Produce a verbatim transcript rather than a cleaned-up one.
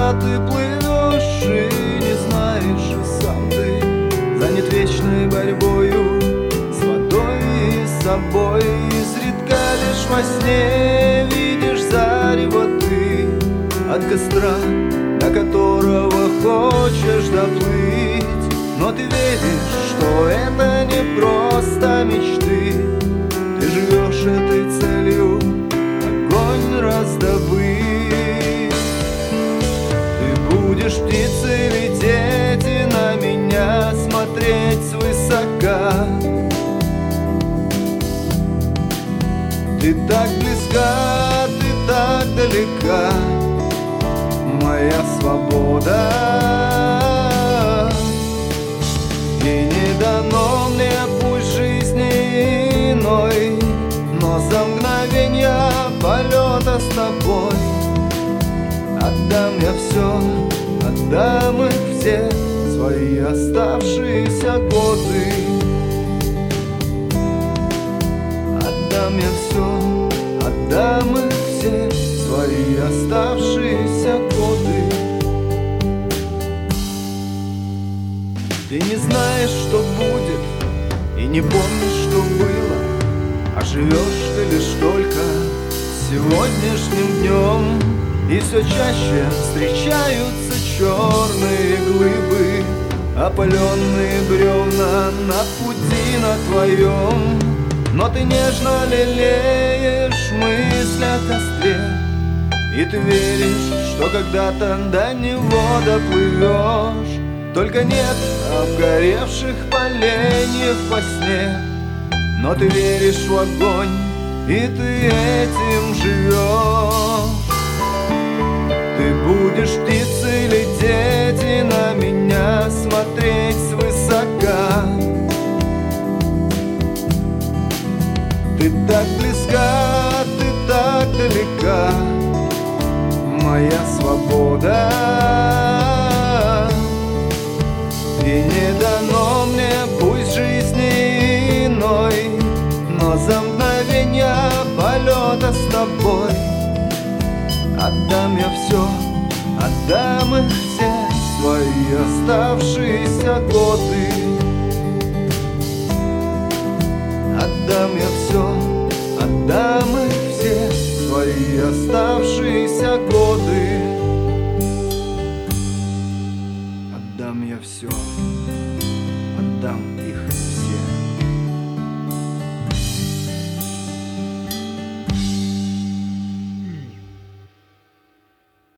куда ты плывешь, и не знаешь и сам ты. Занят вечной борьбою с водой и с собой. Изредка лишь во сне видишь зарево ты от костра, до которого хочешь доплыть. Но ты веришь, что это не просто мечты. Ты живешь этой целью огонь раздобыть. Ты будешь птицей лететь и на меня смотреть свысока. Ты так близка, ты так далека, моя свобода. И не дано мне пусть жизни иной, но за мгновенье полета с тобой отдам я все, отдам их все, свои оставшиеся годы. Отдам я все, отдам их все, свои оставшиеся годы. Ты не знаешь, что будет, и не помнишь, что было, а живешь ты лишь только сегодняшним днем. И все чаще встречаются черные глыбы, опаленные бревна на пути на твоем. Но ты нежно лелеешь мысль о костре, и ты веришь, что когда-то до него доплывешь. Только нет обгоревших поленьев во сне, но ты веришь в огонь, и ты этим живешь. Ты будешь птицей лететь и на меня смотреть свысока. Ты так близка, ты так далека, моя свобода. И не дано мне пусть жизни иной, но за мгновенье полета с тобой отдам я все, отдам их все, свои оставшиеся годы. Отдам я все, отдам их все, свои оставшиеся годы. Отдам я все, отдам.